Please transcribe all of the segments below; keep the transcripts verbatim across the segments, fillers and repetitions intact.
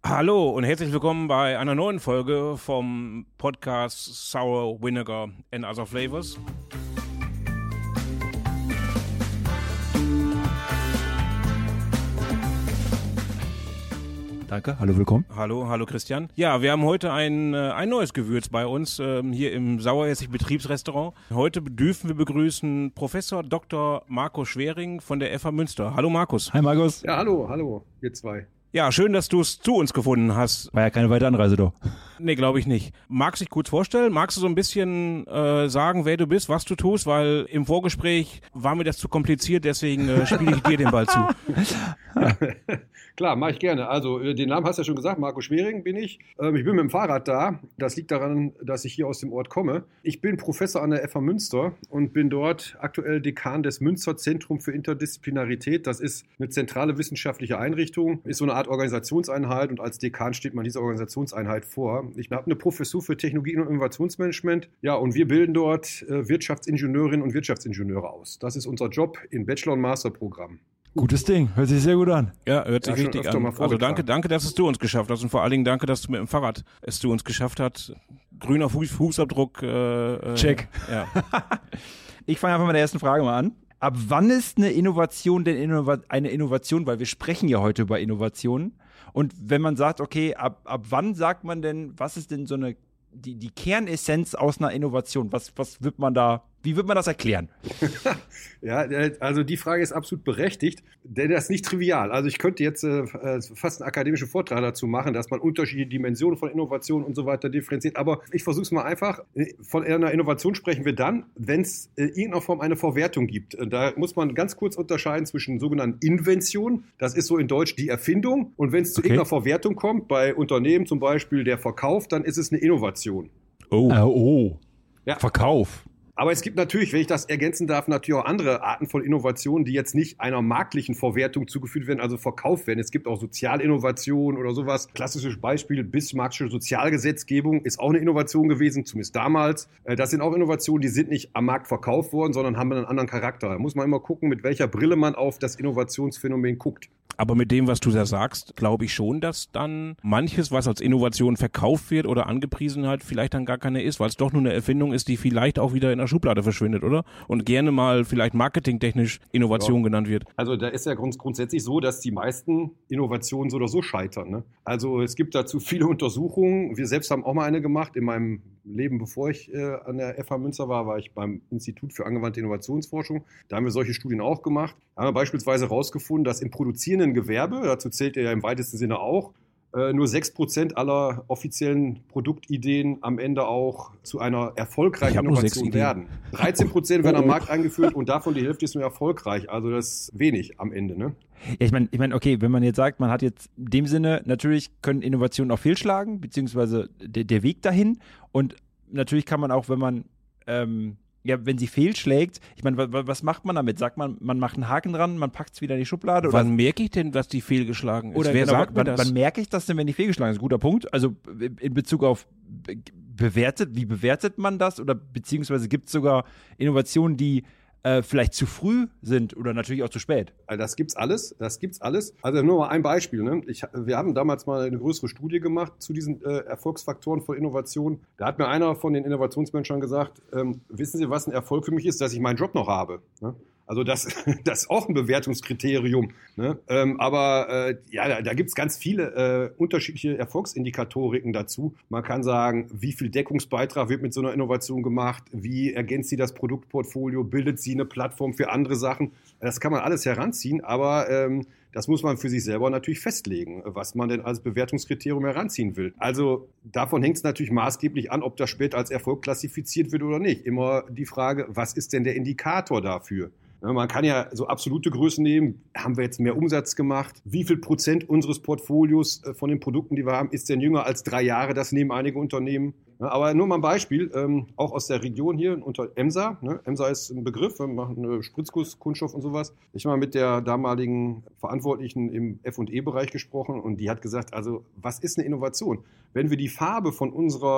Hallo und herzlich willkommen bei einer neuen Folge vom Podcast Sour Vinegar and Other Flavors. Danke, hallo, willkommen. Hallo, hallo Christian. Ja, wir haben heute ein, ein neues Gewürz bei uns ähm, hier im Sauerhessig Betriebsrestaurant. Heute dürfen wir begrüßen Professor Doktor Markus Schwering von der F H Münster. Hallo Markus. Hi Markus. Ja, hallo, hallo, wir zwei. Ja, schön, dass du es zu uns gefunden hast. War ja keine weite Anreise doch. Nee, glaube ich nicht. Magst du dich kurz vorstellen? Magst du so ein bisschen äh, sagen, wer du bist, was du tust? Weil im Vorgespräch war mir das zu kompliziert, deswegen äh, spiele ich dir den Ball zu. Klar, mache ich gerne. Also den Namen hast du ja schon gesagt, Markus Schwering bin ich. Ähm, ich bin mit dem Fahrrad da. Das liegt daran, dass ich hier aus dem Ort komme. Ich bin Professor an der F H Münster und bin dort aktuell Dekan des Münster Zentrum für Interdisziplinarität. Das ist eine zentrale wissenschaftliche Einrichtung, ist so eine Art Organisationseinheit und als Dekan steht man dieser Organisationseinheit vor. Ich habe eine Professur für Technologie und Innovationsmanagement. Ja, und wir bilden dort äh, Wirtschaftsingenieurinnen und Wirtschaftsingenieure aus. Das ist unser Job im Bachelor- und Masterprogramm. Gutes Ding, hört sich sehr gut an. Ja, hört sich Ja, richtig an. Also danke, danke, dass es du uns geschafft hast und vor allen Dingen danke, dass du mit dem Fahrrad es zu uns geschafft hast. Grüner Fuß, Fußabdruck. Äh, Check. Äh, ja. Ich fange einfach mit der ersten Frage mal an. Ab wann ist eine Innovation denn innova- eine Innovation? Weil wir sprechen ja heute über Innovationen. Und wenn man sagt, okay, ab, ab wann sagt man denn, was ist denn so eine die, die Kernessenz aus einer Innovation? Was, was wird man da, wie wird man das erklären? Ja, also die Frage ist absolut berechtigt, denn das ist nicht trivial. Also ich könnte jetzt äh, fast einen akademischen Vortrag dazu machen, dass man unterschiedliche Dimensionen von Innovation und so weiter differenziert, aber ich versuche es mal einfach. Von einer Innovation sprechen wir dann, wenn es in irgendeiner Form eine Verwertung gibt. Da muss man ganz kurz unterscheiden zwischen sogenannten Invention, das ist so in Deutsch die Erfindung, und wenn es zu okay. irgendeiner Verwertung kommt, bei Unternehmen zum Beispiel der Verkauf, dann ist es eine Innovation. Oh, uh, oh. Ja. Verkauf. Aber es gibt natürlich, wenn ich das ergänzen darf, natürlich auch andere Arten von Innovationen, die jetzt nicht einer marktlichen Verwertung zugeführt werden, also verkauft werden. Es gibt auch Sozialinnovationen oder sowas. Klassisches Beispiel, Bismarckische Sozialgesetzgebung ist auch eine Innovation gewesen, zumindest damals. Das sind auch Innovationen, die sind nicht am Markt verkauft worden, sondern haben einen anderen Charakter. Da muss man immer gucken, mit welcher Brille man auf das Innovationsphänomen guckt. Aber mit dem, was du da sagst, glaube ich schon, dass dann manches, was als Innovation verkauft wird oder angepriesen hat, vielleicht dann gar keine ist, weil es doch nur eine Erfindung ist, die vielleicht auch wieder in der Schublade verschwindet, oder? Und gerne mal vielleicht marketingtechnisch Innovation ja. genannt wird. Also da ist ja grunds- grundsätzlich so, dass die meisten Innovationen so oder so scheitern. Ne? Also es gibt dazu viele Untersuchungen. Wir selbst haben auch mal eine gemacht. In meinem Leben, bevor ich äh, an der F H Münster war, war ich beim Institut für angewandte Innovationsforschung. Da haben wir solche Studien auch gemacht. Da haben wir beispielsweise herausgefunden, dass im produzierenden Gewerbe, dazu zählt er ja im weitesten Sinne auch, äh, nur sechs Prozent aller offiziellen Produktideen am Ende auch zu einer erfolgreichen Innovation werden. dreizehn Prozent werden am Markt eingeführt und davon die Hälfte ist nur erfolgreich. Also das ist wenig am Ende, ne? Ja, ich meine, ich mein, okay, wenn man jetzt sagt, man hat jetzt in dem Sinne, natürlich können Innovationen auch fehlschlagen, beziehungsweise der, der Weg dahin. Und natürlich kann man auch, wenn man ähm, ja, wenn sie fehlschlägt, ich meine, was, was macht man damit? Sagt man, man macht einen Haken dran, man packt es wieder in die Schublade? Wann oder? merke ich denn, dass die fehlgeschlagen ist? Oder wer genau, sagt wann, mir das? Wann merke ich das denn, wenn die fehlgeschlagen ist? Ein guter Punkt. Also in Bezug auf bewertet, wie bewertet man das? Oder beziehungsweise gibt es sogar Innovationen, die äh, vielleicht zu früh sind oder natürlich auch zu spät? Also das gibt's alles, das gibt's alles. Also nur mal ein Beispiel. Ne? Ich, wir haben damals mal eine größere Studie gemacht zu diesen äh, Erfolgsfaktoren von Innovation. Da hat mir einer von den Innovationsmenschen gesagt, ähm, wissen Sie, was ein Erfolg für mich ist, dass ich meinen Job noch habe. Ne? Also das, das ist auch ein Bewertungskriterium. Ne? Ähm, aber äh, ja, da, da gibt es ganz viele äh, unterschiedliche Erfolgsindikatoriken dazu. Man kann sagen, wie viel Deckungsbeitrag wird mit so einer Innovation gemacht, wie ergänzt sie das Produktportfolio, bildet sie eine Plattform für andere Sachen. Das kann man alles heranziehen, aber ähm, das muss man für sich selber natürlich festlegen, was man denn als Bewertungskriterium heranziehen will. Also davon hängt es natürlich maßgeblich an, ob das später als Erfolg klassifiziert wird oder nicht. Immer die Frage, was ist denn der Indikator dafür? Ja, man kann ja so absolute Größen nehmen. Haben wir jetzt mehr Umsatz gemacht? Wie viel Prozent unseres Portfolios äh, von den Produkten, die wir haben, ist denn jünger als drei Jahre? Das nehmen einige Unternehmen. Ja, aber nur mal ein Beispiel, ähm, auch aus der Region hier unter EMSA. Ne? EMSA ist ein Begriff, wir machen äh, Spritzguss, Kunststoff und sowas. Ich habe mal mit der damaligen Verantwortlichen im F und E-Bereich gesprochen und die hat gesagt, also was ist eine Innovation? Wenn wir die Farbe von unserer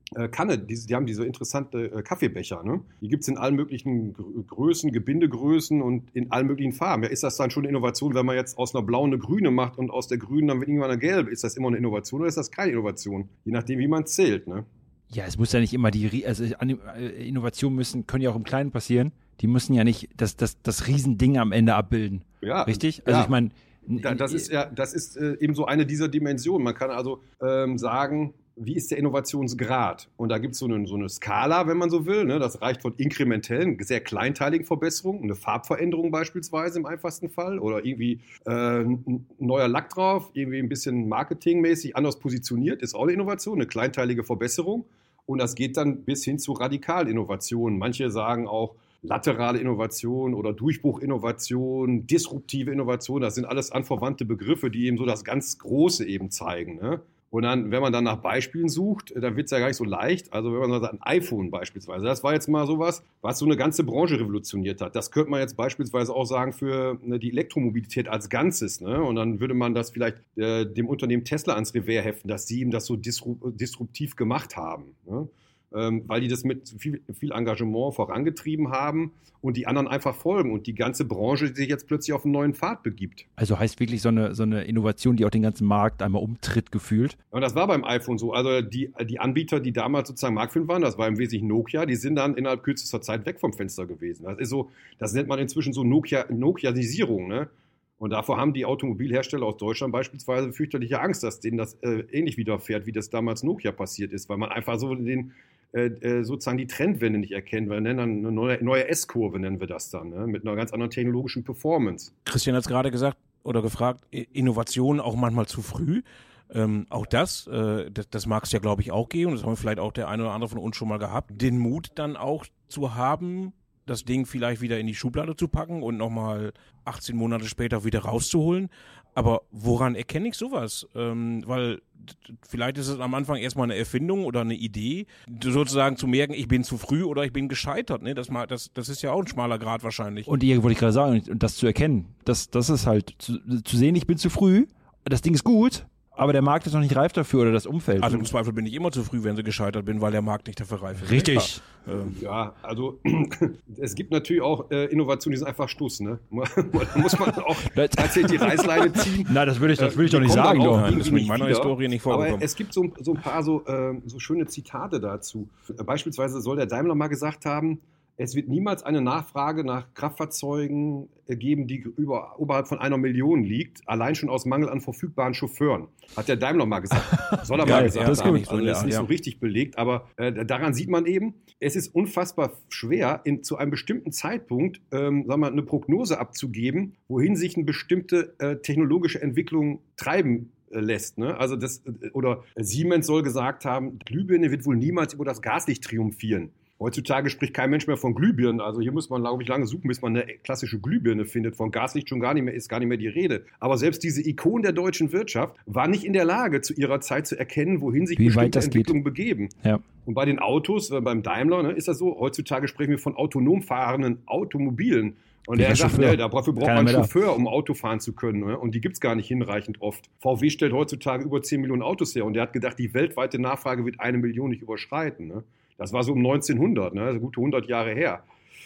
äh, Kanne, die, die haben diese interessante äh, Kaffeebecher, ne? Die gibt es in allen möglichen Gr- Größen, Gebindegrößen und in allen möglichen Farben. Ja, ist das dann schon eine Innovation, wenn man jetzt aus einer blauen eine grüne macht und aus der grünen dann irgendwann eine gelbe? Ist das immer eine Innovation oder ist das keine Innovation? Je nachdem, wie man zählt, ne? Ja, es muss ja nicht immer die, Rie- also An- Innovationen müssen, können ja auch im Kleinen passieren. Die müssen ja nicht das, das, das Riesending am Ende abbilden. Ja, richtig? Also ja. ich meine, Da, das ist ja, das ist äh, eben so eine dieser Dimensionen. Man kann also ähm, sagen, wie ist der Innovationsgrad? Und da gibt es so eine, so eine Skala, wenn man so will. Ne? Das reicht von inkrementellen, sehr kleinteiligen Verbesserungen, eine Farbveränderung beispielsweise im einfachsten Fall oder irgendwie äh, ein neuer Lack drauf, irgendwie ein bisschen marketingmäßig anders positioniert, ist auch eine Innovation, eine kleinteilige Verbesserung. Und das geht dann bis hin zu Radikalinnovationen. Manche sagen auch, laterale Innovation oder Durchbruchinnovation, disruptive Innovation, das sind alles anverwandte Begriffe, die eben so das ganz Große eben zeigen. Ne? Und dann, wenn man dann nach Beispielen sucht, dann wird es ja gar nicht so leicht. Also wenn man sagt, ein iPhone beispielsweise, das war jetzt mal sowas, was so eine ganze Branche revolutioniert hat. Das könnte man jetzt beispielsweise auch sagen für ne, die Elektromobilität als Ganzes. Ne? Und dann würde man das vielleicht äh, dem Unternehmen Tesla ans Revers heften, dass sie eben das so disru- disruptiv gemacht haben. Ne? Ähm, weil die das mit viel, viel Engagement vorangetrieben haben und die anderen einfach folgen und die ganze Branche sich jetzt plötzlich auf einen neuen Pfad begibt. Also heißt wirklich so eine, so eine Innovation, die auch den ganzen Markt einmal umtritt, gefühlt? Und das war beim iPhone so. Also die, die Anbieter, die damals sozusagen marktführend waren, das war im Wesentlichen Nokia, die sind dann innerhalb kürzester Zeit weg vom Fenster gewesen. Das ist so, das nennt man inzwischen so Nokia, Nokianisierung, ne? Und davor haben die Automobilhersteller aus Deutschland beispielsweise fürchterliche Angst, dass denen das äh, ähnlich widerfährt, wie das damals Nokia passiert ist, weil man einfach so den Äh, sozusagen die Trendwende nicht erkennen. Wir nennen dann eine neue, neue S-Kurve, nennen wir das dann, ne? Mit einer ganz anderen technologischen Performance. Christian hat es gerade gesagt oder gefragt, Innovation auch manchmal zu früh. Ähm, auch das, äh, das, das mag es ja, glaube ich, auch geben. Das haben vielleicht auch der eine oder andere von uns schon mal gehabt. Den Mut dann auch zu haben, das Ding vielleicht wieder in die Schublade zu packen und nochmal achtzehn Monate später wieder rauszuholen. Aber woran erkenne ich sowas? Ähm, weil vielleicht ist es am Anfang erstmal eine Erfindung oder eine Idee, sozusagen zu merken, ich bin zu früh oder ich bin gescheitert. Ne? Das, das, das ist ja auch ein schmaler Grad wahrscheinlich. Und hier wollte ich gerade sagen, und das zu erkennen, das, das ist halt zu, zu sehen, ich bin zu früh, das Ding ist gut, aber der Markt ist noch nicht reif dafür oder das Umfeld. Also im Zweifel bin ich immer zu früh, wenn sie gescheitert bin, weil der Markt nicht dafür reif ist. Richtig. Ja, ähm. ja also es gibt natürlich auch äh, Innovationen, die sind einfach Stuss. Ne? Da muss man auch tatsächlich die Reißleine ziehen. Nein, das würde ich, das würde ich doch nicht sagen. Doch. Nein, das ist mit meiner wieder. Historie nicht vorgekommen. Aber es gibt so, so ein paar so, äh, so schöne Zitate dazu. Beispielsweise soll der Daimler mal gesagt haben, es wird niemals eine Nachfrage nach Kraftfahrzeugen geben, die über, oberhalb von einer Million liegt, allein schon aus Mangel an verfügbaren Chauffeuren. Hat der Daimler mal gesagt. Soll er ja, mal gesagt ja, das haben. Nicht so, also das ist nicht ja. so richtig belegt, aber äh, daran sieht man eben, es ist unfassbar schwer, in, zu einem bestimmten Zeitpunkt ähm, sagen wir, eine Prognose abzugeben, wohin sich eine bestimmte äh, technologische Entwicklung treiben lässt. Ne? Also das, oder Siemens soll gesagt haben, Glühbirne wird wohl niemals über das Gaslicht triumphieren. Heutzutage spricht kein Mensch mehr von Glühbirnen. Also hier muss man, glaube ich, lange suchen, bis man eine klassische Glühbirne findet. Von Gaslicht schon gar nicht mehr, ist gar nicht mehr die Rede. Aber selbst diese Ikon der deutschen Wirtschaft war nicht in der Lage, zu ihrer Zeit zu erkennen, wohin sich Wie bestimmte Entwicklungen geht. begeben. Ja. Und bei den Autos, beim Daimler, ne, ist das so, heutzutage sprechen wir von autonom fahrenden Automobilen. Und der sagt, ne, dafür braucht man einen Chauffeur, um Auto fahren zu können. Ne? Und die gibt es gar nicht hinreichend oft. V W stellt heutzutage über zehn Millionen Autos her. Und der hat gedacht, die weltweite Nachfrage wird eine Million nicht überschreiten. Ne? Das war so um neunzehnhundert, ne? Also gute hundert Jahre her.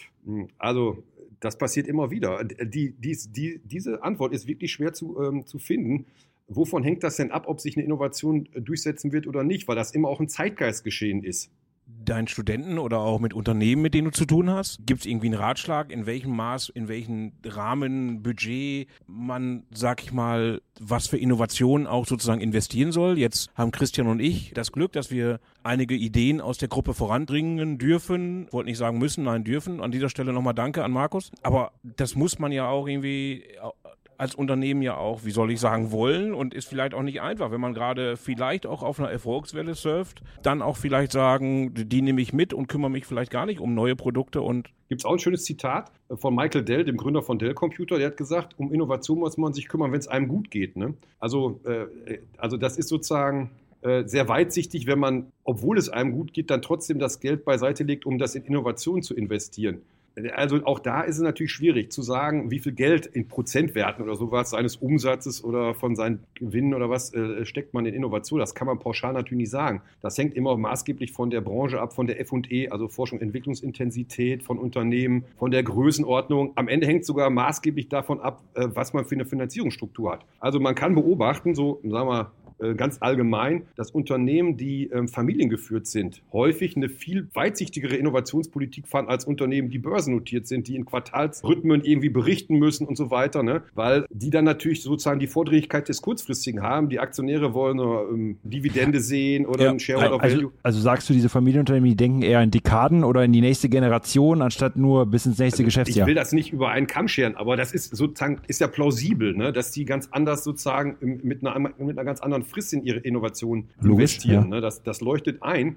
Also das passiert immer wieder. Die, dies, die, diese Antwort ist wirklich schwer zu, ähm, zu finden. Wovon hängt das denn ab, ob sich eine Innovation durchsetzen wird oder nicht? Weil das immer auch ein Zeitgeistgeschehen ist. Deinen Studenten oder auch mit Unternehmen, mit denen du zu tun hast? Gibt es irgendwie einen Ratschlag, in welchem Maß, in welchem Rahmen, Budget man, sag ich mal, was für Innovationen auch sozusagen investieren soll? Jetzt haben Christian und ich das Glück, dass wir einige Ideen aus der Gruppe voranbringen dürfen. Ich wollte nicht sagen müssen, nein, dürfen. An dieser Stelle nochmal Danke an Markus. Aber das muss man ja auch irgendwie als Unternehmen ja auch, wie soll ich sagen, wollen und ist vielleicht auch nicht einfach, wenn man gerade vielleicht auch auf einer Erfolgswelle surft, dann auch vielleicht sagen, die nehme ich mit und kümmere mich vielleicht gar nicht um neue Produkte. Und gibt es auch ein schönes Zitat von Michael Dell, dem Gründer von Dell Computer, der hat gesagt, um Innovation muss man sich kümmern, wenn es einem gut geht. Ne? Also, äh, also das ist sozusagen äh, sehr weitsichtig, wenn man, obwohl es einem gut geht, dann trotzdem das Geld beiseite legt, um das in Innovation zu investieren. Also auch da ist es natürlich schwierig zu sagen, wie viel Geld in Prozentwerten oder sowas seines Umsatzes oder von seinen Gewinnen oder was äh, steckt man in Innovation. Das kann man pauschal natürlich nicht sagen. Das hängt immer maßgeblich von der Branche ab, von der F und E, also Forschung, Entwicklungsintensität von Unternehmen, von der Größenordnung. Am Ende hängt sogar maßgeblich davon ab, äh, was man für eine Finanzierungsstruktur hat. Also man kann beobachten, so sagen wir mal, ganz allgemein, dass Unternehmen, die ähm, familiengeführt sind, häufig eine viel weitsichtigere Innovationspolitik fahren als Unternehmen, die börsennotiert sind, die in Quartalsrhythmen irgendwie berichten müssen und so weiter, ne? Weil die dann natürlich sozusagen die Vordringlichkeit des Kurzfristigen haben. Die Aktionäre wollen eine ähm, Dividende sehen oder ja, ein Shareholder also, Value. Also sagst du, diese Familienunternehmen, die denken eher in Dekaden oder in die nächste Generation, anstatt nur bis ins nächste also Geschäftsjahr? Ich will das nicht über einen Kamm scheren, aber das ist sozusagen, ist ja plausibel, ne? Dass die ganz anders sozusagen mit einer, mit einer ganz anderen Frist in ihre Innovation Logisch, investieren. ja. Ne? Das, das leuchtet ein.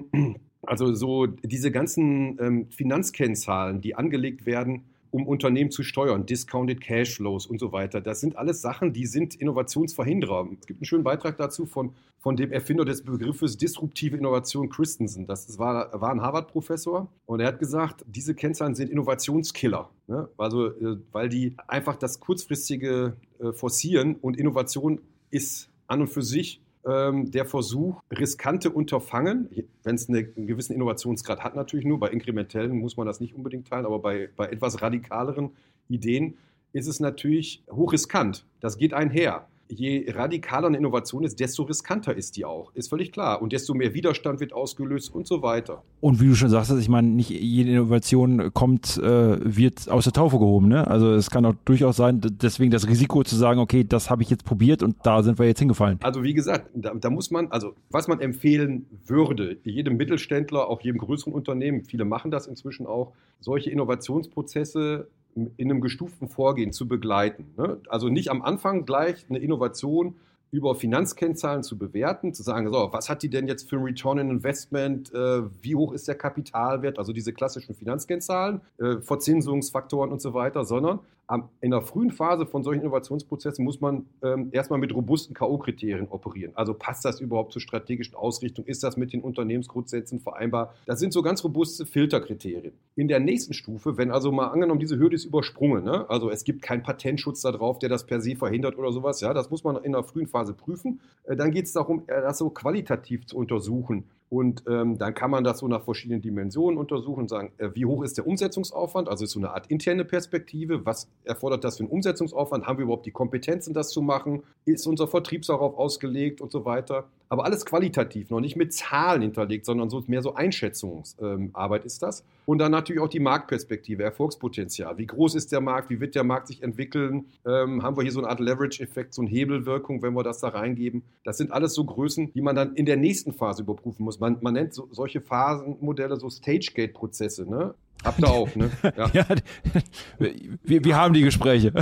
Also so diese ganzen ähm, Finanzkennzahlen, die angelegt werden, um Unternehmen zu steuern, Discounted Cashflows und so weiter. Das sind alles Sachen, die sind Innovationsverhinderer. Es gibt einen schönen Beitrag dazu von, von dem Erfinder des Begriffes disruptive Innovation, Christensen. Das war, war ein Harvard-Professor und er hat gesagt, diese Kennzahlen sind Innovationskiller. Ne? Also, äh, weil die einfach das kurzfristige äh, forcieren und Innovation ist an und für sich ähm, der Versuch, riskante Unterfangen, wenn es eine, einen gewissen Innovationsgrad hat natürlich nur, bei inkrementellen muss man das nicht unbedingt teilen, aber bei, bei etwas radikaleren Ideen ist es natürlich hochriskant. Das geht einher. Je radikaler eine Innovation ist, desto riskanter ist die auch. Ist völlig klar. Und desto mehr Widerstand wird ausgelöst und so weiter. Und wie du schon sagst, ich meine, nicht jede Innovation kommt, äh, wird aus der Taufe gehoben. Ne? Also es kann auch durchaus sein, deswegen das Risiko zu sagen, okay, das habe ich jetzt probiert und da sind wir jetzt hingefallen. Also wie gesagt, da, da muss man, also was man empfehlen würde, jedem Mittelständler, auch jedem größeren Unternehmen, viele machen das inzwischen auch, solche Innovationsprozesse in einem gestuften Vorgehen zu begleiten. Ne? Also nicht am Anfang gleich eine Innovation über Finanzkennzahlen zu bewerten, zu sagen, so, was hat die denn jetzt für ein Return on Investment, äh, wie hoch ist der Kapitalwert, also diese klassischen Finanzkennzahlen, äh, Verzinsungsfaktoren und so weiter, sondern am, in der frühen Phase von solchen Innovationsprozessen muss man ähm, erstmal mit robusten K O-Kriterien operieren. Also passt das überhaupt zur strategischen Ausrichtung, ist das mit den Unternehmensgrundsätzen vereinbar? Das sind so ganz robuste Filterkriterien. In der nächsten Stufe, wenn also mal angenommen, diese Hürde ist übersprungen, ne? Also es gibt keinen Patentschutz da drauf, der das per se verhindert oder sowas, ja, das muss man in der frühen Phase prüfen. Dann geht es darum, das so qualitativ zu untersuchen. Und ähm, dann kann man das so nach verschiedenen Dimensionen untersuchen und sagen, äh, wie hoch ist der Umsetzungsaufwand? Also ist so eine Art interne Perspektive. Was erfordert das für einen Umsetzungsaufwand? Haben wir überhaupt die Kompetenzen, das zu machen? Ist unser Vertrieb darauf ausgelegt und so weiter? Aber alles qualitativ, noch nicht mit Zahlen hinterlegt, sondern so mehr so Einschätzungsarbeit ähm, ist das. Und dann natürlich auch die Marktperspektive, Erfolgspotenzial. Wie groß ist der Markt? Wie wird der Markt sich entwickeln? Ähm, haben wir hier so eine Art Leverage-Effekt, so eine Hebelwirkung, wenn wir das da reingeben? Das sind alles so Größen, die man dann in der nächsten Phase überprüfen muss. Man, man nennt so, solche Phasenmodelle so Stage-Gate-Prozesse, ne? Habt ihr auch, ne? Ja. Ja, wir, wir haben die Gespräche.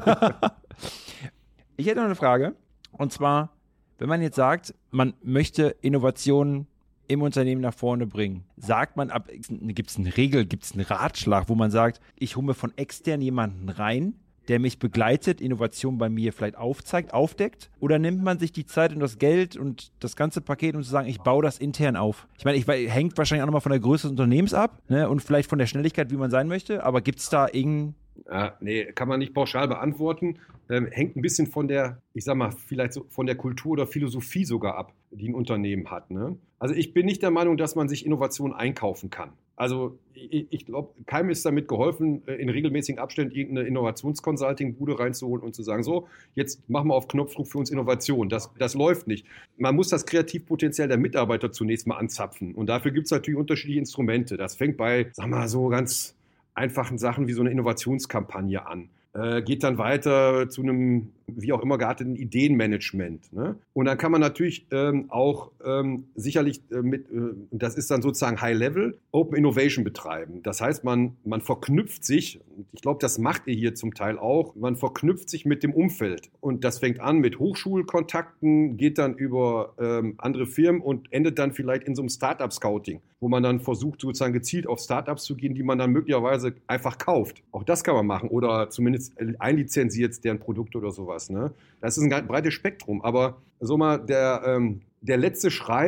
Ich hätte noch eine Frage. Und zwar, wenn man jetzt sagt, man möchte Innovationen im Unternehmen nach vorne bringen, sagt man, gibt es eine Regel, gibt es einen Ratschlag, wo man sagt, ich hole mir von extern jemanden rein, der mich begleitet, Innovation bei mir vielleicht aufzeigt, aufdeckt? Oder nimmt man sich die Zeit und das Geld und das ganze Paket, um zu sagen, ich baue das intern auf? Ich meine, ich hängt wahrscheinlich auch nochmal von der Größe des Unternehmens ab, ne, und vielleicht von der Schnelligkeit, wie man sein möchte, aber gibt es da irgendein... Ja, nee, kann man nicht pauschal beantworten. Ähm, hängt ein bisschen von der, ich sag mal, vielleicht so von der Kultur oder Philosophie sogar ab, die ein Unternehmen hat. Ne? Also ich bin nicht der Meinung, dass man sich Innovation einkaufen kann. Also ich, ich glaube, keinem ist damit geholfen, in regelmäßigen Abständen irgendeine Innovationsconsulting-Bude reinzuholen und zu sagen, so, jetzt machen wir auf Knopfdruck für uns Innovation. Das, das läuft nicht. Man muss das Kreativpotenzial der Mitarbeiter zunächst mal anzapfen. Und dafür gibt es natürlich unterschiedliche Instrumente. Das fängt bei, sag mal, so ganz einfachen Sachen wie so eine Innovationskampagne an. Äh, geht dann weiter zu einem, wie auch immer gearteten Ideenmanagement. Ne? Und dann kann man natürlich ähm, auch ähm, sicherlich äh, mit, äh, das ist dann sozusagen High-Level, Open Innovation betreiben. Das heißt, man, man verknüpft sich, ich glaube, das macht ihr hier zum Teil auch, man verknüpft sich mit dem Umfeld. Und das fängt an mit Hochschulkontakten, geht dann über ähm, andere Firmen und endet dann vielleicht in so einem Startup-Scouting, wo man dann versucht, sozusagen gezielt auf Startups zu gehen, die man dann möglicherweise einfach kauft. Auch das kann man machen oder zumindest einlizenziert deren Produkte oder sowas. Ne? Das ist ein breites Spektrum, aber so mal der, ähm, der letzte Schrei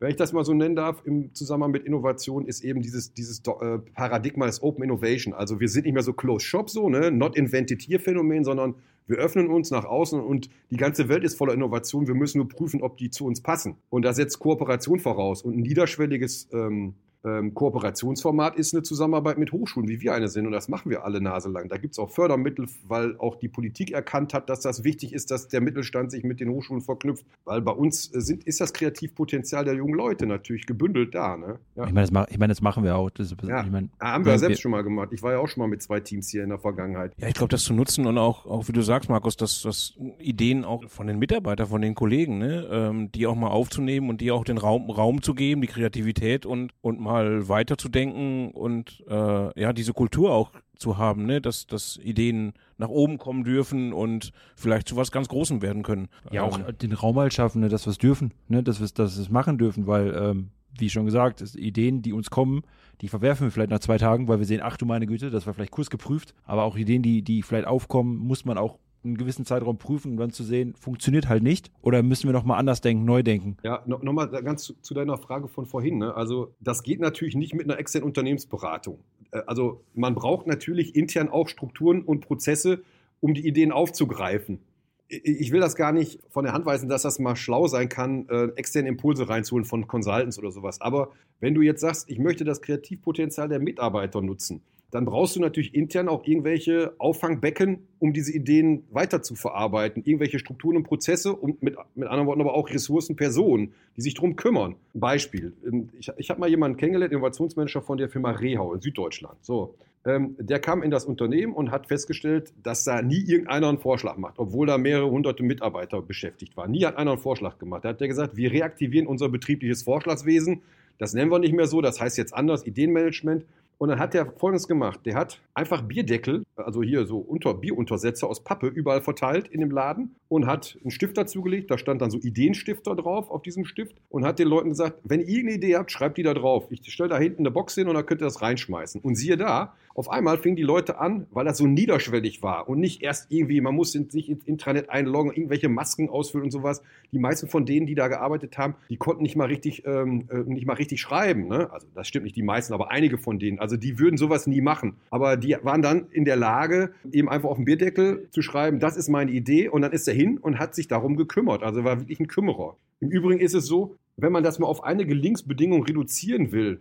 wenn ich das mal so nennen darf, im Zusammenhang mit Innovation, ist eben dieses, dieses äh, Paradigma des Open Innovation. Also wir sind nicht mehr so Closed Shop, so, ne? Not invented here Phänomen, sondern wir öffnen uns nach außen und die ganze Welt ist voller Innovation. Wir müssen nur prüfen, ob die zu uns passen. Und da setzt Kooperation voraus. Und ein niederschwelliges ähm, ähm, Kooperationsformat ist eine Zusammenarbeit mit Hochschulen, wie wir eine sind. Und das machen wir alle naselang. Da gibt es auch Fördermittel, weil auch die Politik erkannt hat, dass das wichtig ist, dass der Mittelstand sich mit den Hochschulen verknüpft. Weil bei uns sind, ist das Kreativpotenzial der jungen Leute natürlich gebündelt da. Ne? Ja. Ich meine, das, ich mein, das machen wir auch. Das ist, ja. ich mein, ja, haben wir ja selbst schon mal gemacht. Ich war ja auch schon mal mit zwei Teams hier in der Vergangenheit. Ja, ich glaube, das zu nutzen und auch, auch wie du sagst, Markus, dass, dass Ideen auch von den Mitarbeitern, von den Kollegen, ne, ähm, die auch mal aufzunehmen und die auch den Raum, Raum zu geben, die Kreativität und, und mal weiterzudenken und äh, ja, diese Kultur auch zu haben, ne, dass, dass Ideen nach oben kommen dürfen und vielleicht zu was ganz Großem werden können. Ja, auch ähm, den Raum halt schaffen, ne, dass wir es dürfen, ne, dass wir es dass wir es machen dürfen, weil, ähm, wie schon gesagt, es, Ideen, die uns kommen, die verwerfen wir vielleicht nach zwei Tagen, weil wir sehen, ach du meine Güte, das war vielleicht kursgeprüft, aber auch Ideen, die, die vielleicht aufkommen, muss man auch einen gewissen Zeitraum prüfen, um dann zu sehen, funktioniert halt nicht oder müssen wir nochmal anders denken, neu denken. Ja, no, nochmal ganz zu, zu deiner Frage von vorhin. Ne? Also das geht natürlich nicht mit einer externen Unternehmensberatung. Also man braucht natürlich intern auch Strukturen und Prozesse, um die Ideen aufzugreifen. Ich will das gar nicht von der Hand weisen, dass das mal schlau sein kann, äh, externe Impulse reinzuholen von Consultants oder sowas. Aber wenn du jetzt sagst, ich möchte das Kreativpotenzial der Mitarbeiter nutzen, dann brauchst du natürlich intern auch irgendwelche Auffangbecken, um diese Ideen weiter zu verarbeiten. Irgendwelche Strukturen und Prozesse und mit, mit anderen Worten aber auch Ressourcen, Personen, die sich darum kümmern. Beispiel, ich, ich habe mal jemanden kennengelernt, Innovationsmanager von der Firma Rehau in Süddeutschland. So, ähm, der kam in das Unternehmen und hat festgestellt, dass da nie irgendeiner einen Vorschlag macht, obwohl da mehrere hunderte Mitarbeiter beschäftigt waren. Nie hat einer einen Vorschlag gemacht. Da hat der gesagt, wir reaktivieren unser betriebliches Vorschlagswesen. Das nennen wir nicht mehr so, das heißt jetzt anders, Ideenmanagement. Und dann hat der Folgendes gemacht. Der hat einfach Bierdeckel, also hier so unter Bieruntersetzer aus Pappe, überall verteilt in dem Laden und hat einen Stift dazugelegt. Da stand dann so Ideenstifter drauf auf diesem Stift und hat den Leuten gesagt, wenn ihr irgendeine Idee habt, schreibt die da drauf. Ich stelle da hinten eine Box hin und dann könnt ihr das reinschmeißen. Und siehe da, auf einmal fingen die Leute an, weil das so niederschwellig war und nicht erst irgendwie, man muss sich ins Intranet einloggen, irgendwelche Masken ausfüllen und sowas. Die meisten von denen, die da gearbeitet haben, die konnten nicht mal richtig, ähm, nicht mal richtig schreiben. Ne? Also das stimmt nicht die meisten, aber einige von denen. Also die würden sowas nie machen. Aber die waren dann in der Lage, eben einfach auf dem Bierdeckel zu schreiben, das ist meine Idee. Und dann ist er hin und hat sich darum gekümmert. Also war wirklich ein Kümmerer. Im Übrigen ist es so, wenn man das mal auf eine Gelingensbedingung reduzieren will,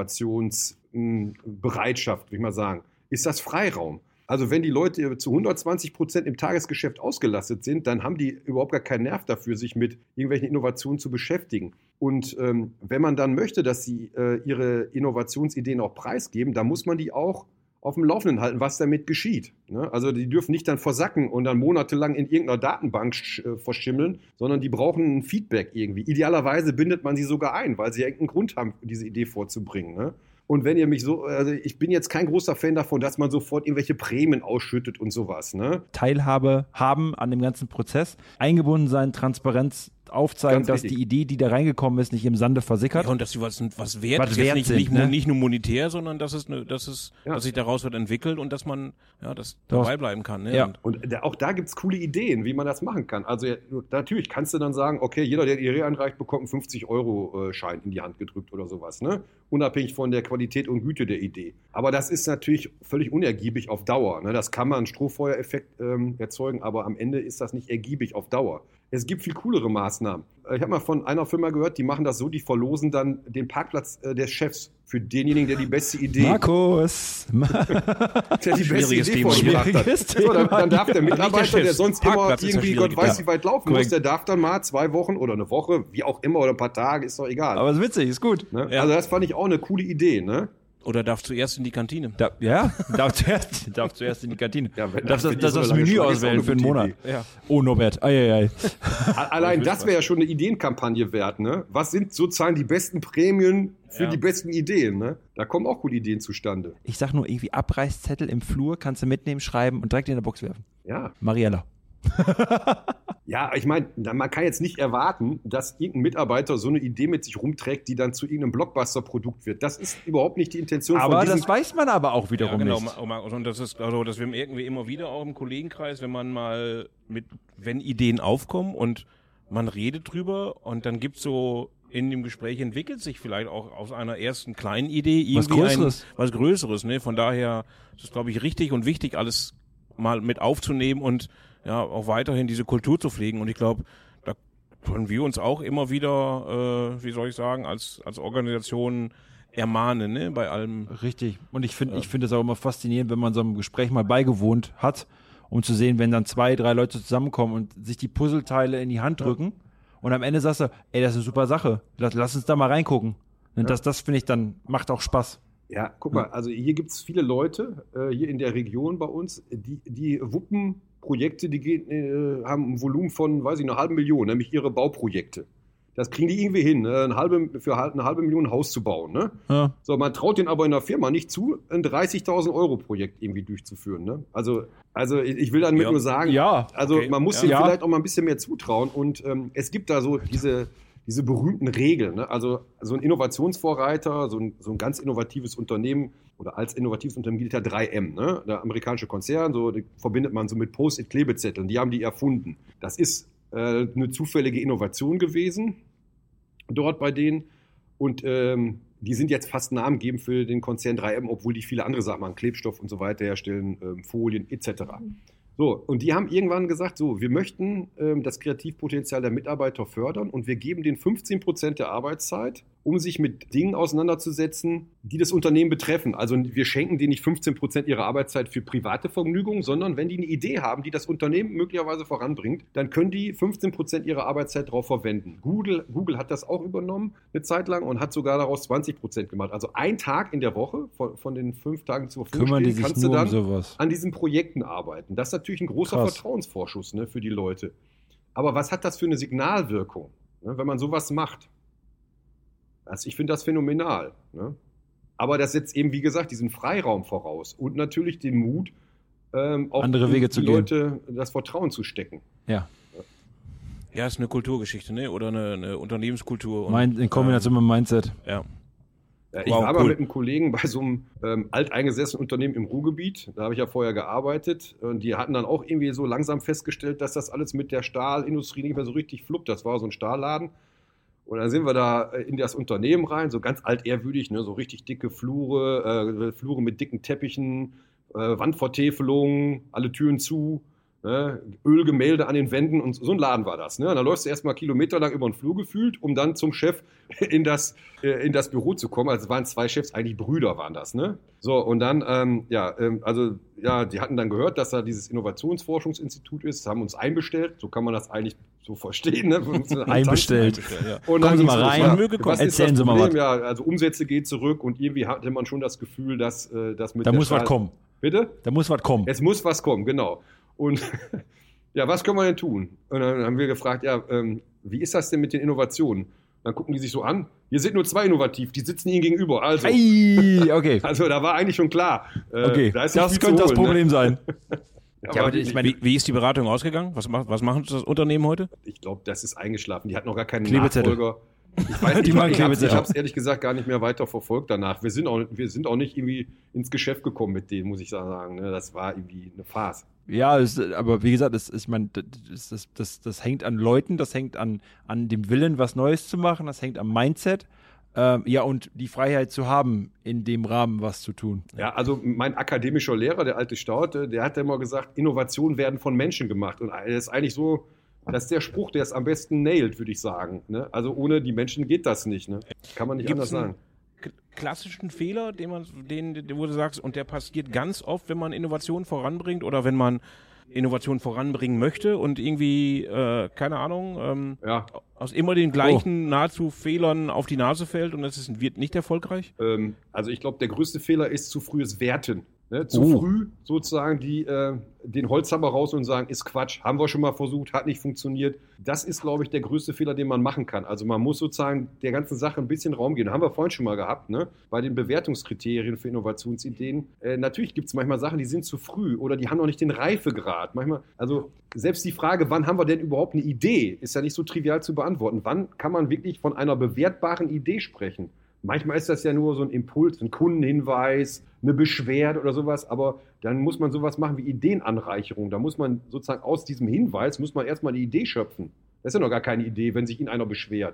Innovationsbereitschaft, würde ich mal sagen, ist das Freiraum. Also wenn die Leute zu hundertzwanzig Prozent im Tagesgeschäft ausgelastet sind, dann haben die überhaupt gar keinen Nerv dafür, sich mit irgendwelchen Innovationen zu beschäftigen. Und ähm, wenn man dann möchte, dass sie äh, ihre Innovationsideen auch preisgeben, dann muss man die auch auf dem Laufenden halten, was damit geschieht. Ne? Also die dürfen nicht dann versacken und dann monatelang in irgendeiner Datenbank äh, verschimmeln, sondern die brauchen ein Feedback irgendwie. Idealerweise bindet man sie sogar ein, weil sie ja irgendeinen Grund haben, diese Idee vorzubringen. Ne? Und wenn ihr mich so, also ich bin jetzt kein großer Fan davon, dass man sofort irgendwelche Prämien ausschüttet und sowas. Ne? Teilhabe haben an dem ganzen Prozess, eingebunden sein, Transparenz aufzeigen, dass die Idee, die da reingekommen ist, nicht im Sande versickert. Ja, und dass sie was, was wert was ist, wert nicht, sind, nicht, ne? nicht nur monetär, sondern dass es, ne, dass es, ja. dass sich daraus wird entwickelt und dass man, ja, das dabei bleiben kann. Ne? Ja. Und, und da, auch da gibt es coole Ideen, wie man das machen kann. Also ja, natürlich kannst du dann sagen, okay, jeder, der die Idee einreicht, bekommt einen fünfzig-Euro-Schein in die Hand gedrückt oder sowas, ne? Unabhängig von der Qualität und Güte der Idee. Aber das ist natürlich völlig unergiebig auf Dauer. Ne? Das kann man einen Strohfeuereffekt ähm, erzeugen, aber am Ende ist das nicht ergiebig auf Dauer. Es gibt viel coolere Maßnahmen. Ich habe mal von einer Firma gehört, die machen das so, die verlosen dann den Parkplatz äh, des Chefs für denjenigen, der die beste Idee, Markus! der die beste Idee Thema. vorgebracht hat. So, dann, dann darf der Mitarbeiter, der der sonst immer Parkplatz ist irgendwie ja Gott weiß ja. wie weit laufen Korrekt. muss, der darf dann mal zwei Wochen oder eine Woche, wie auch immer, oder ein paar Tage, ist doch egal. Aber ist witzig, ist gut. Ne? Ja. Also das fand ich auch eine coole Idee, ne? oder darf zuerst in die Kantine. Da, ja, darf zuerst, darf zuerst in die Kantine. Ja, wenn darf das, das für das, die das so lange Menü Schlange ist, auswählen auch für einen eine Monat. gute Ja. Oh, Norbert. Ei, ei, ei. Allein das wäre ja schon eine Ideenkampagne wert, ne? Was sind sozusagen die besten Prämien für Ja. die besten Ideen, ne? Da kommen auch gute Ideen zustande. Ich sag nur irgendwie Abreißzettel im Flur, kannst du mitnehmen, schreiben und direkt in der Box werfen. Ja. Mariella. Ja, ich meine, man kann jetzt nicht erwarten, dass irgendein Mitarbeiter so eine Idee mit sich rumträgt, die dann zu irgendeinem Blockbuster-Produkt wird. Das ist überhaupt nicht die Intention Aber von diesem... das weiß man aber auch Ja, wiederum genau. nicht. Ma- Und das ist, also, das wir irgendwie immer wieder auch im Kollegenkreis, wenn man mal mit, wenn Ideen aufkommen und man redet drüber und dann gibt's so in dem Gespräch entwickelt sich vielleicht auch aus einer ersten kleinen Idee irgendwie Was Größeres. Ein, was Größeres. Ne? Von daher ist es, glaube ich, richtig und wichtig, alles mal mit aufzunehmen und ja auch weiterhin diese Kultur zu pflegen. Und ich glaube, da können wir uns auch immer wieder, äh, wie soll ich sagen, als als Organisation ermahnen, ne? Bei allem. Richtig. Und ich finde, ja. ich finde es auch immer faszinierend, wenn man so einem Gespräch mal beigewohnt hat, um zu sehen, wenn dann zwei, drei Leute zusammenkommen und sich die Puzzleteile in die Hand drücken. Ja. Und am Ende sagst du, ey, das ist eine super Sache. Lass, lass uns da mal reingucken. Und ja. das, das finde ich dann, macht auch Spaß. Ja, guck mal, also hier gibt es viele Leute, äh, hier in der Region bei uns, die, die wuppen Projekte, die gehen, äh, haben ein Volumen von, weiß ich, einer halben Million, nämlich ihre Bauprojekte. Das kriegen die irgendwie hin, ne? eine halbe, für eine halbe Million ein Haus zu bauen. Ne? Ja. So, man traut denen aber in der Firma nicht zu, ein dreißigtausend Euro Projekt irgendwie durchzuführen. Ne? Also, also ich will damit ja. nur sagen, ja. also okay. man muss ja. denen ja. vielleicht auch mal ein bisschen mehr zutrauen. Und ähm, es gibt da so diese, diese berühmten Regeln. Ne? Also so ein Innovationsvorreiter, so ein, so ein ganz innovatives Unternehmen oder als innovatives Unternehmen gilt ja drei M. Ne? Der amerikanische Konzern, so die verbindet man so mit Post-it-Klebezetteln. Die haben die erfunden. Das ist äh, eine zufällige Innovation gewesen dort bei denen und ähm, die sind jetzt fast namengebend für den Konzern drei M, obwohl die viele andere Sachen machen, Klebstoff und so weiter herstellen, ähm, Folien et cetera. So, und die haben irgendwann gesagt, so, wir möchten ähm, das Kreativpotenzial der Mitarbeiter fördern und wir geben denen fünfzehn Prozent der Arbeitszeit, um sich mit Dingen auseinanderzusetzen, die das Unternehmen betreffen. Also wir schenken denen nicht fünfzehn Prozent ihrer Arbeitszeit für private Vergnügungen, sondern wenn die eine Idee haben, die das Unternehmen möglicherweise voranbringt, dann können die fünfzehn Prozent ihrer Arbeitszeit darauf verwenden. Google, Google hat das auch übernommen eine Zeit lang und hat sogar daraus zwanzig Prozent gemacht. Also ein Tag in der Woche von, von den fünf Tagen zur Verfügung Kümmern die stehen, sich kannst nur du dann um sowas. an diesen Projekten arbeiten. Das ist natürlich ein großer Krass. Vertrauensvorschuss, ne, für die Leute. Aber was hat das für eine Signalwirkung, ne, wenn man sowas macht? Also ich finde das phänomenal. Ne? Aber das setzt eben, wie gesagt, diesen Freiraum voraus und natürlich den Mut, ähm, auch andere Wege die zu gehen. Leute das Vertrauen zu stecken. Ja. Ja, ist eine Kulturgeschichte, ne? Oder eine, eine Unternehmenskultur. Und, Mein, in Kombination ähm, mit dem Mindset. Ja. Ja, ich wow, war cool. mal mit einem Kollegen bei so einem ähm, alteingesessenen Unternehmen im Ruhrgebiet. Da habe ich ja vorher gearbeitet. Und die hatten dann auch irgendwie so langsam festgestellt, dass das alles mit der Stahlindustrie nicht mehr so richtig fluppt. Das war so ein Stahlladen. Und dann sind wir da in das Unternehmen rein, so ganz altehrwürdig, ne, so richtig dicke Flure, äh, Flure mit dicken Teppichen, äh, Wandvertäfelungen, alle Türen zu, ne, Ölgemälde an den Wänden und so ein Laden war das. Ne? Und dann läufst du erstmal kilometerlang über den Flur gefühlt, um dann zum Chef in das, äh, in das Büro zu kommen. Also es waren zwei Chefs, eigentlich Brüder waren das. Ne? So, und dann, ähm, ja, ähm, also, ja, die hatten dann gehört, dass da dieses Innovationsforschungsinstitut ist, haben uns einbestellt, so kann man das eigentlich so verstehen. Ne? Einbestellt. Ja. Und kommen Sie mal rein, ja, möge kommen. was ist Erzählen das Sie mal Problem? was. Ja, also Umsätze gehen zurück und irgendwie hatte man schon das Gefühl, dass äh, das mit Da der muss was Stahl- kommen. Bitte? Da muss was kommen. Es muss was kommen, genau. Und ja, was können wir denn tun? Und dann haben wir gefragt, ja, ähm, wie ist das denn mit den Innovationen? Dann gucken die sich so an. Hier sind nur zwei innovativ, die sitzen ihnen gegenüber. Also, Ei, okay. also da war eigentlich schon klar. Äh, Okay, da ist nicht das viel könnte zu das holen, Problem ne? sein. Ja, Ja, aber aber ich ich, meine- Wie, wie ist die Beratung ausgegangen? Was macht, was macht das Unternehmen heute? ich glaube, das ist eingeschlafen. Die hat noch gar keinen Klebezettel. Nachfolger. Ich weiß Die nicht, machen ich habe Klebezettel. es ehrlich gesagt gar nicht mehr weiter verfolgt danach. Wir sind auch, wir sind auch nicht irgendwie ins Geschäft gekommen mit denen, muss ich sagen. Ne? Das war irgendwie eine Farce. Ja, es, aber wie gesagt, das, ich meine, das, das, das, das hängt an Leuten, das hängt an, an dem Willen, was Neues zu machen, das hängt am Mindset. Ähm, ja, und die Freiheit zu haben, in dem Rahmen was zu tun. Ja, also mein akademischer Lehrer, der alte Staute, der hat immer gesagt, Innovationen werden von Menschen gemacht. Und das ist eigentlich so, das ist der Spruch, der es am besten nailt, würde ich sagen. Ne? Also ohne die Menschen geht das nicht. Ne? Kann man nicht Gibt's anders einen sagen. k- klassischen Fehler, den man, den, den, wo du sagst, und der passiert ganz oft, wenn man Innovation voranbringt oder wenn man Innovation voranbringen möchte und irgendwie, äh, keine Ahnung, ähm, Ja, aus immer den gleichen nahezu Fehlern auf die Nase fällt und es ist, wird nicht erfolgreich? ähm, also ich glaube, der größte Fehler ist zu frühes Werten. Ne? Zu Oh. früh sozusagen die, äh, den Holzhammer raus und sagen, ist Quatsch, haben wir schon mal versucht, hat nicht funktioniert. Das ist, glaube ich, der größte Fehler, den man machen kann. Also man muss sozusagen der ganzen Sache ein bisschen Raum geben. Haben wir vorhin schon mal gehabt, ne? Bei den Bewertungskriterien für Innovationsideen. Äh, natürlich gibt es manchmal Sachen, die sind zu früh oder die haben noch nicht den Reifegrad. Manchmal, also selbst die Frage, wann haben wir denn überhaupt eine Idee, ist ja nicht so trivial zu beantworten. Wann kann man wirklich von einer bewertbaren Idee sprechen? Manchmal ist das ja nur so ein Impuls, ein Kundenhinweis, eine Beschwerde oder sowas, aber dann muss man sowas machen wie Ideenanreicherung. Da muss man sozusagen aus diesem Hinweis, muss man erstmal eine Idee schöpfen. Das ist ja noch gar keine Idee, wenn sich Ihnen einer beschwert.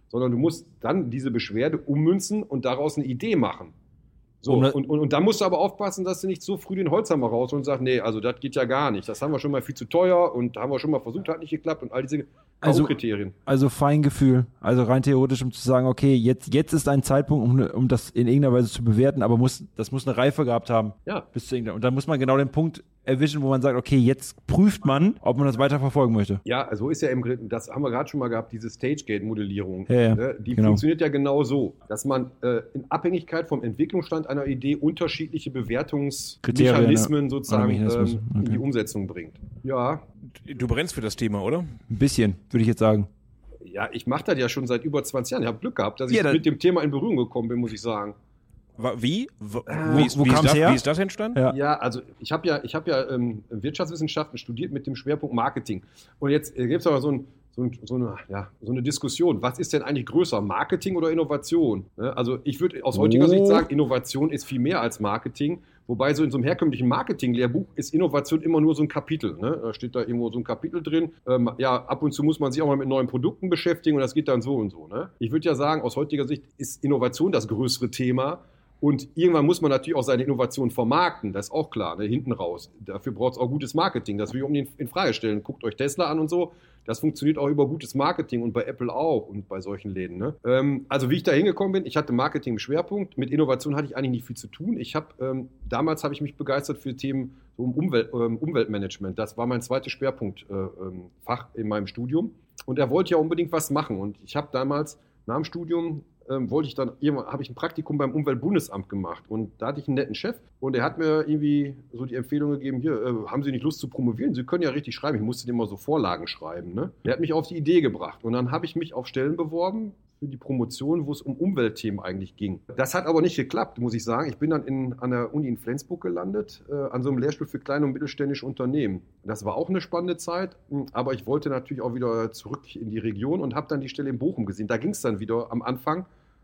sondern du musst dann diese Beschwerde ummünzen und daraus eine Idee machen. So, Und, und, und, und da musst du aber aufpassen, dass du nicht so früh den Holzhammer raus und sagst, nee, also das geht ja gar nicht. Das haben wir schon mal viel zu teuer und haben wir schon mal versucht, hat nicht geklappt und all diese Also- Kriterien. Also Feingefühl, also rein theoretisch, um zu sagen, okay, jetzt, jetzt ist ein Zeitpunkt, um, um das in irgendeiner Weise zu bewerten, aber muss, das muss eine Reife gehabt haben. Ja. Bis zu irgendeiner, und dann muss man genau den Punkt erwischen, wo man sagt, okay, jetzt prüft man, ob man das weiter verfolgen möchte. Ja, so ist ja im Grunde, das haben wir gerade schon mal gehabt, diese Stage-Gate-Modellierung. Ja, ja, ne? Die genau. funktioniert ja genau so, dass man äh, in Abhängigkeit vom Entwicklungsstand einer Idee unterschiedliche Bewertungsmechanismen Kriterien, ja. sozusagen Oder Mechanismus, ähm, in okay. die Umsetzung bringt. Ja, Du brennst für das Thema, oder? Ein bisschen, würde ich jetzt sagen. ja, ich mache das ja schon seit über zwanzig Jahren. Ich habe Glück gehabt, dass ich Ja, dann- mit dem Thema in Berührung gekommen bin, muss ich sagen. Wa- Wie? W- Wo- Wie ist, wo wie ist, kam's das, her? wie ist das entstanden? Ja. Ja, also ich habe ja, ich hab ja ähm, Wirtschaftswissenschaften studiert mit dem Schwerpunkt Marketing. Und jetzt äh, gibt es aber so, ein, so, ein, so, eine, ja, so eine Diskussion. Was ist denn eigentlich größer, Marketing oder Innovation? Ne? Also ich würde aus heutiger Oh. Sicht sagen, Innovation ist viel mehr als Marketing. Wobei so in so einem herkömmlichen Marketing-Lehrbuch ist Innovation immer nur so ein Kapitel. Ne? Da steht da irgendwo so ein Kapitel drin. Ähm, ja, ab und zu muss man sich auch mal mit neuen Produkten beschäftigen und das geht dann so und so. Ne? Ich würde ja sagen, aus heutiger Sicht ist Innovation das größere Thema. Und irgendwann muss man natürlich auch seine Innovation vermarkten, das ist auch klar, ne? Hinten raus. Dafür braucht es auch gutes Marketing, das will ich unbedingt in Frage stellen. Guckt euch Tesla an und so, das funktioniert auch über gutes Marketing und bei Apple auch und bei solchen Läden. Ne? Ähm, also wie ich da hingekommen bin, ich hatte Marketing im Schwerpunkt, mit Innovation hatte ich eigentlich nicht viel zu tun. Ich habe ähm, damals habe ich mich begeistert für Themen so um Umwelt, ähm, Umweltmanagement, das war mein zweites Schwerpunktfach äh, ähm, Fach in meinem Studium und er wollte ja unbedingt was machen und ich habe damals nach dem Studium Ähm, wollte ich dann, irgendwann habe ich ein Praktikum beim Umweltbundesamt gemacht und da hatte ich einen netten Chef und der hat mir irgendwie so die Empfehlung gegeben, hier, äh, haben Sie nicht Lust zu promovieren? Sie können ja richtig schreiben. Ich musste dem mal so Vorlagen schreiben. Ne? Der hat mich auf die Idee gebracht und dann habe ich mich auf Stellen beworben für die Promotion, wo es um Umweltthemen eigentlich ging. Das hat aber nicht geklappt, muss ich sagen. Ich bin dann in, an der Uni in Flensburg gelandet, äh, an so einem Lehrstuhl für kleine und mittelständische Unternehmen. Das war auch eine spannende Zeit, aber ich wollte natürlich auch wieder zurück in die Region und habe dann die Stelle in Bochum gesehen. Da ging es dann wieder am Anfang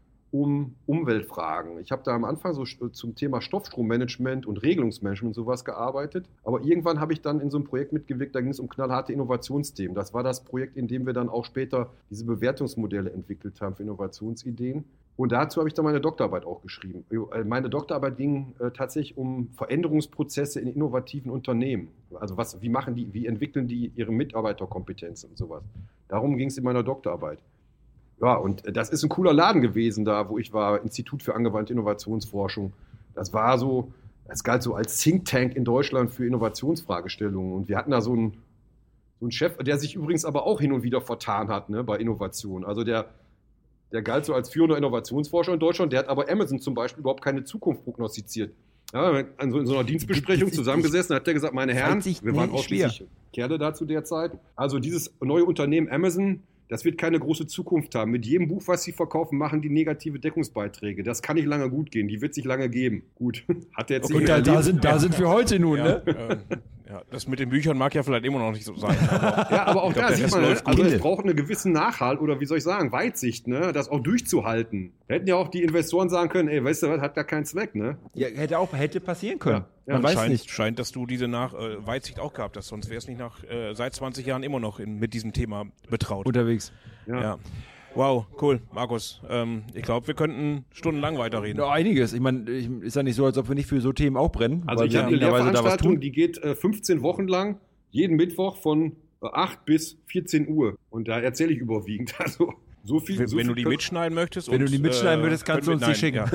um Umweltfragen. Ich habe da am Anfang so zum Thema Stoffstrommanagement und Regelungsmanagement sowas gearbeitet. Aber irgendwann habe ich dann in so einem Projekt mitgewirkt, da ging es um knallharte Innovationsthemen. Das war das Projekt, in dem wir dann auch später diese Bewertungsmodelle entwickelt haben für Innovationsideen. Und dazu habe ich dann meine Doktorarbeit auch geschrieben. Meine Doktorarbeit ging äh, tatsächlich um Veränderungsprozesse in innovativen Unternehmen. Also was, wie machen die, wie entwickeln die ihre Mitarbeiterkompetenzen und sowas. Darum ging es in meiner Doktorarbeit. Ja, und das ist ein cooler Laden gewesen da, wo ich war, Institut für angewandte Innovationsforschung. Das war so, das galt so als Think Tank in Deutschland für Innovationsfragestellungen. Und wir hatten da so einen, so einen Chef, der sich übrigens aber auch hin und wieder vertan hat, ne, bei Innovation. Also der, der galt so als führender Innovationsforscher in Deutschland, der hat aber Amazon zum Beispiel überhaupt keine Zukunft prognostiziert. Ja, also in so einer Dienstbesprechung zusammengesessen, hat der gesagt, meine Herren, wir waren ausschließlich Kerle da zu der Zeit. Also dieses neue Unternehmen Amazon, das wird keine große Zukunft haben. Mit jedem Buch, was sie verkaufen, machen die negative Deckungsbeiträge. Das kann nicht lange gut gehen. Die wird sich lange geben. Gut, hat der jetzt Und nicht da, mehr da, erlebt. sind, da sind wir heute nun, Ja, ne? äh, ja, das mit den Büchern mag ja vielleicht immer noch nicht so sein. Aber Ja, aber auch ich glaub, da der sieht Rest man, läuft also gut. es braucht einen gewissen Nachhalt oder wie soll ich sagen, Weitsicht, ne, das auch durchzuhalten. Da hätten ja auch die Investoren sagen können, ey, weißt du was, hat gar keinen Zweck, ne? Ja, hätte auch hätte passieren können. Ja, ja, Man weiß scheint, nicht. scheint, dass du diese nach, äh, Weitsicht auch gehabt hast, sonst wäre es nicht nach äh, seit zwanzig Jahren immer noch in, mit diesem Thema betraut. Unterwegs. Ja. Ja. Wow, cool, Markus. Ähm, ich glaube, wir könnten stundenlang weiterreden. Ja, einiges. Ich meine, ich- ist ja nicht so, als ob wir nicht für so Themen auch brennen. Also weil ich wir habe eine in irgendeiner Weise da was Lehrveranstaltung, tun. die geht äh, fünfzehn Wochen lang, jeden Mittwoch von äh, acht bis vierzehn Uhr. Und da erzähle ich überwiegend. Also so viel. Wenn, so wenn viel du die können- mitschneiden möchtest. Wenn und, du die mitschneiden äh, möchtest, kannst du können uns die wir- schicken.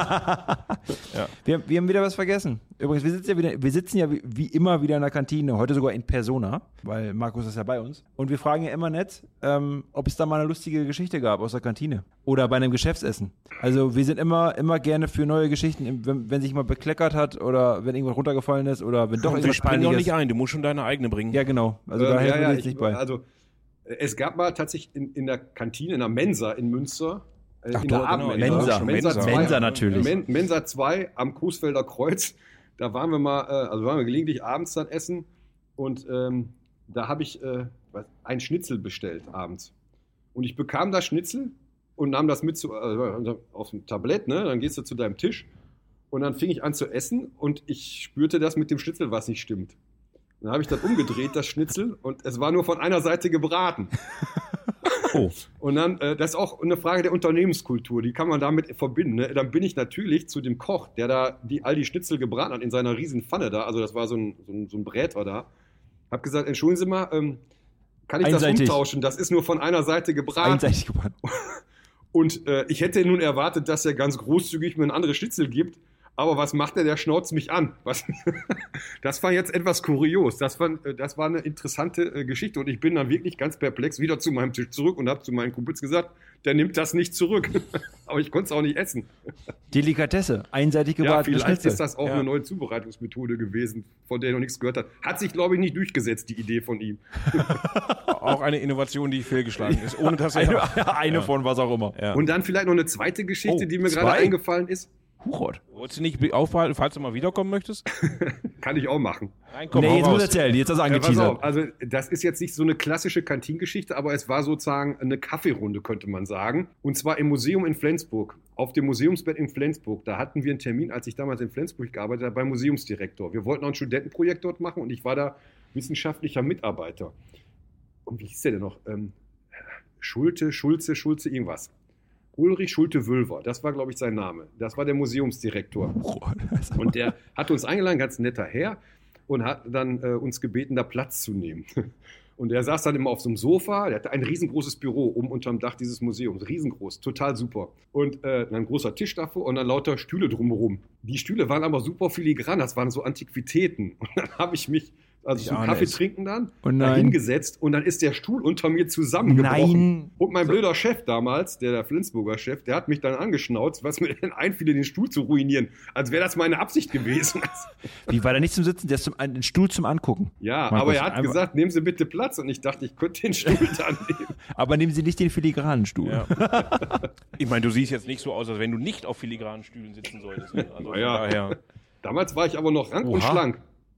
Ja. Wir, wir haben wieder was vergessen. Übrigens, wir sitzen ja, wieder, wir sitzen ja wie, wie immer wieder in der Kantine, heute sogar in Persona, weil Markus ist ja bei uns. Und wir fragen ja immer nett, ähm, ob es da mal eine lustige Geschichte gab aus der Kantine oder bei einem Geschäftsessen. Also wir sind immer, immer gerne für neue Geschichten, wenn, wenn sich mal bekleckert hat oder wenn irgendwas runtergefallen ist oder wenn doch Wir irgendwas springen doch Peinliches. nicht ein, du musst schon deine eigene bringen. Ja, genau. Also Ähm, da helfen ja, ja, wir jetzt ich, nicht bei. Also äh, es gab mal tatsächlich in, in der Kantine, in der Mensa in Münster, äh, Ach in doch, der genau, Abendmensa, Mensa. Mensa, Mensa. zwei, Mensa natürlich. Men, Mensa zwei am Coesfelder Kreuz. Da waren wir mal, äh, also waren wir gelegentlich abends dann essen und ähm, da habe ich äh, was, ein Schnitzel bestellt abends. Und ich bekam das Schnitzel und nahm das mit zu, äh, auf dem Tablett, ne? Dann gehst du zu deinem Tisch und dann fing ich an zu essen und ich spürte das mit dem Schnitzel, was nicht stimmt. Dann habe ich das umgedreht, das Schnitzel, und es war nur von einer Seite gebraten. Oh. Und dann, äh, das ist auch eine Frage der Unternehmenskultur, die kann man damit verbinden. Ne? Dann bin ich natürlich zu dem Koch, der da die, all die Schnitzel gebraten hat in seiner riesen Pfanne da, also das war so ein, so ein, so ein Bräter da, hab gesagt, entschuldigen Sie mal, ähm, kann ich Einseitig. das umtauschen? Das ist nur von einer Seite gebraten. Einseitig gebraten. Und äh, ich hätte nun erwartet, dass er ganz großzügig mir ein anderes Schnitzel gibt. Aber was macht er? Der schnauzt mich an. Was? Das war jetzt etwas kurios. Das war, das war eine interessante äh, Geschichte. Und ich bin dann wirklich ganz perplex wieder zu meinem Tisch zurück und habe zu meinen Kumpels gesagt, der nimmt das nicht zurück. Aber ich konnte es auch nicht essen. Delikatesse, einseitig Ja, gebraten. vielleicht ist das auch Ja. eine neue Zubereitungsmethode gewesen, von der ich noch nichts gehört habe. Hat sich, glaube ich, nicht durchgesetzt, die Idee von ihm. Auch eine Innovation, die fehlgeschlagen ist, ohne dass Eine, er... eine von was auch immer. Ja. Und dann vielleicht noch eine zweite Geschichte, Oh, die mir zwei? gerade eingefallen ist. Huchot. Wolltest du nicht aufhalten, falls du mal wiederkommen möchtest? Kann ich auch machen. Nein, komm, Nee, hau jetzt muss raus. erzählen, jetzt hast du Ja, pass angeteasert. auf, also das ist jetzt nicht so eine klassische Kantingeschichte, aber es war sozusagen eine Kaffeerunde, könnte man sagen. Und zwar im Museum in Flensburg, auf dem Museumsbett in Flensburg. Da hatten wir einen Termin, als ich damals in Flensburg gearbeitet habe, beim Museumsdirektor. Wir wollten auch ein Studentenprojekt dort machen und ich war da wissenschaftlicher Mitarbeiter. Und wie hieß der denn noch? Ähm, Schulte, Schulze, Schulze, irgendwas. Ulrich Schulte-Wülver, das war, glaube ich, sein Name. Das war der Museumsdirektor. Und der hat uns eingeladen, ganz netter Herr, und hat dann äh, uns gebeten, da Platz zu nehmen. Und er saß dann immer auf so einem Sofa, der hatte ein riesengroßes Büro oben unterm Dach dieses Museums, riesengroß, total super. Und äh, ein großer Tisch davor und dann lauter Stühle drumherum. Die Stühle waren aber super filigran, das waren so Antiquitäten. Und dann habe ich mich also Ich zum ahne Kaffee es. trinken dann, Oh da nein. hingesetzt und dann ist der Stuhl unter mir zusammengebrochen. Nein. Und mein blöder Chef damals, der, der Flensburger Chef, der hat mich dann angeschnauzt, was mir denn einfiel, den Stuhl zu ruinieren. Als wäre das meine Absicht gewesen. Wie war der nicht zum Sitzen? Der ist zum, ein Stuhl zum Angucken. Ja, Markus, aber er hat einmal- gesagt, nehmen Sie bitte Platz. Und ich dachte, ich könnte den Stuhl dann nehmen. Aber nehmen Sie nicht den filigranen Stuhl. Ja. Ich meine, du siehst jetzt nicht so aus, als wenn du nicht auf filigranen Stühlen sitzen solltest. Ne? Also von Naja. daher. Damals war ich aber noch rank und Oha. schlank.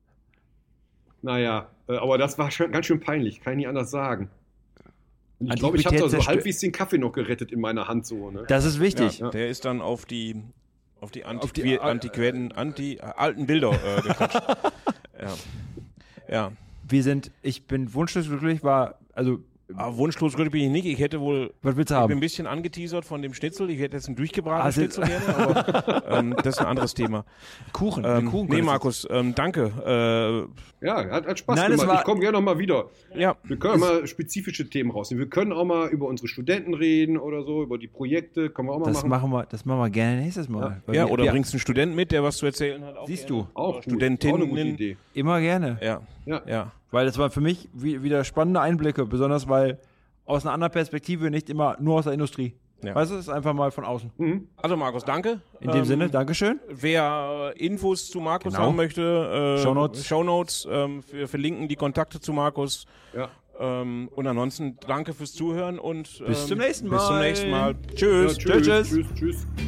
Naja, äh, aber das war schon, ganz schön peinlich, kann ich nicht anders sagen. Und ich glaube, ich habe da so Antiquitätszerstö- halbwegs den Kaffee noch gerettet in meiner Hand so. Ne? Das ist wichtig. Ja, der ist dann auf die auf die, Auf die- Antiqui antiquierten, anti, alten Bilder äh, geklatscht. ja. ja. Wir sind, ich bin wunschlos glücklich, war, also, Aber wunschlos glücklich bin ich nicht. Ich hätte wohl, was willst du ich bin haben? ein bisschen angeteasert von dem Schnitzel. Ich hätte jetzt einen durchgebratenen Also- Schnitzel gerne, aber ähm, das ist ein anderes Thema. Kuchen. Ähm, Kuchen nee, Markus, ähm, danke. Ja, hat, hat Spaß Nein, das gemacht. war- Ich komme gerne noch mal wieder. Äh, ja, Wir können auch mal spezifische Themen rausnehmen. Wir können auch mal über unsere Studenten reden oder so, über die Projekte. Können wir auch mal Das machen. machen wir, das machen wir gerne nächstes Mal. Weil ja wir- oder wir- bringst einen Studenten mit, der was zu erzählen hat. Auch Siehst gerne. du. Auch Oder gut. Auch eine Studentinnen. gute Idee. Immer gerne. Ja, Ja. ja. Weil das war für mich wie, wieder spannende Einblicke, besonders weil aus einer anderen Perspektive, nicht immer nur aus der Industrie. Ja. Weißt du, es ist einfach mal von außen. Mhm. Also Markus, danke. In dem Ähm, Sinne, Dankeschön. Wer Infos zu Markus Genau. haben möchte, äh, Shownotes. Shownotes ähm, wir verlinken die Kontakte zu Markus. Ja. Ähm, und ansonsten danke fürs Zuhören und ähm, Bis zum nächsten Bis zum Mal. nächsten Mal. Ja, Tschüss. tschüss, Tschüss. tschüss, tschüss.